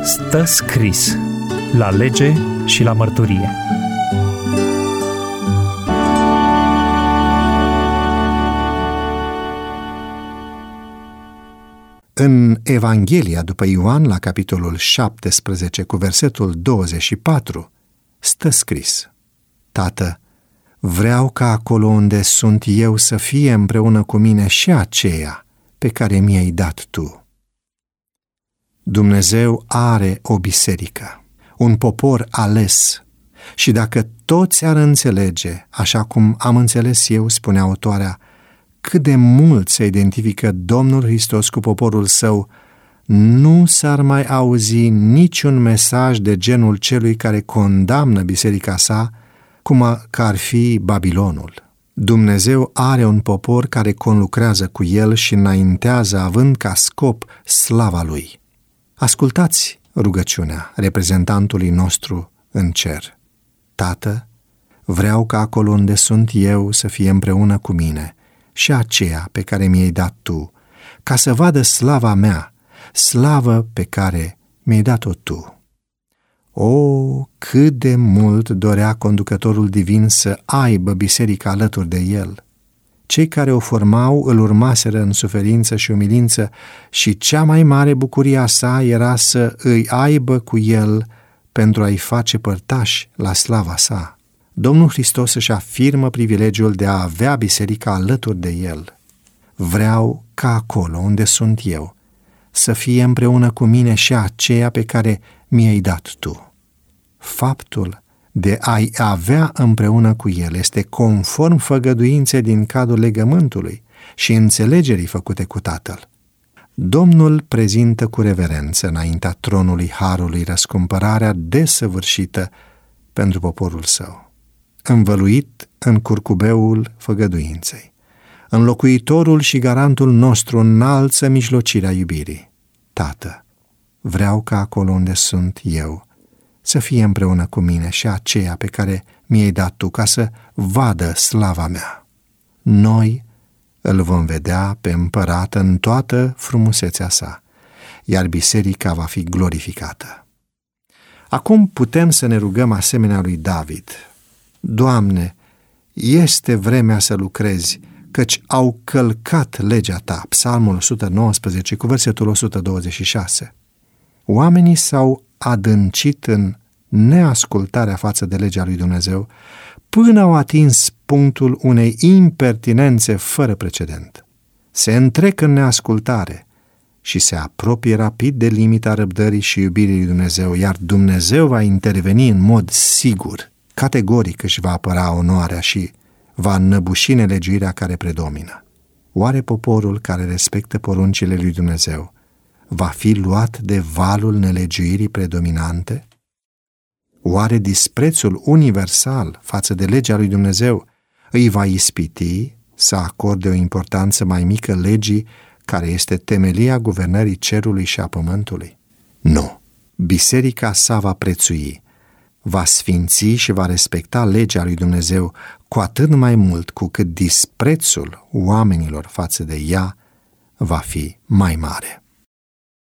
Stă scris la lege și la mărturie. În Evanghelia după Ioan, la capitolul 17, cu versetul 24, stă scris: Tată, vreau ca acolo unde sunt eu să fie împreună cu mine și aceea pe care mi-ai dat tu. Dumnezeu are o biserică, un popor ales, și dacă toți ar înțelege, așa cum am înțeles eu, spune autoarea, cât de mult se identifică Domnul Hristos cu poporul său, nu s-ar mai auzi niciun mesaj de genul celui care condamnă biserica sa, cum că ar fi Babilonul. Dumnezeu are un popor care conlucrează cu el și înaintează având ca scop slava lui. Ascultați rugăciunea reprezentantului nostru în cer. Tată, vreau ca acolo unde sunt eu să fie împreună cu mine și aceea pe care mi-ai dat tu, ca să vadă slava mea, slavă pe care mi-ai dat-o tu. O, cât de mult dorea conducătorul divin să aibă biserica alături de el! Cei care o formau îl urmaseră în suferință și umilință și cea mai mare bucurie a sa era să îi aibă cu el pentru a-i face părtași la slava sa. Domnul Hristos își afirmă privilegiul de a avea biserica alături de el. Vreau ca acolo unde sunt eu să fie împreună cu mine și aceea pe care mi-ai dat tu. Faptul de a-i avea împreună cu el este conform făgăduinței din cadrul legământului și înțelegerii făcute cu Tatăl. Domnul prezintă cu reverență înaintea tronului harului răscumpărarea desăvârșită pentru poporul său, învăluit în curcubeul făgăduinței. Înlocuitorul și garantul nostru înalță mijlocirea iubirii. Tată, vreau ca acolo unde sunt eu să fie împreună cu mine și aceea pe care mi-ai dat tu, ca să vadă slava mea. Noi îl vom vedea pe împărat în toată frumusețea sa, iar biserica va fi glorificată. Acum putem să ne rugăm asemenea lui David: Doamne, este vremea să lucrezi, căci au călcat legea ta. Psalmul 119 cu versetul 126. Oamenii s-au adâncit în neascultarea față de legea lui Dumnezeu până au atins punctul unei impertinențe fără precedent. Se întrec în neascultare și se apropie rapid de limita răbdării și iubirii lui Dumnezeu, iar Dumnezeu va interveni în mod sigur, categoric își va apăra onoarea și va înnăbuși nelegiuirea care predomină. Oare poporul care respectă poruncile lui Dumnezeu va fi luat de valul nelegiuirii predominante? Oare disprețul universal față de legea lui Dumnezeu îi va ispiti să acorde o importanță mai mică legii care este temelia guvernării cerului și a pământului? Nu! Biserica sa va prețui, va sfinți și va respecta legea lui Dumnezeu cu atât mai mult cu cât disprețul oamenilor față de ea va fi mai mare.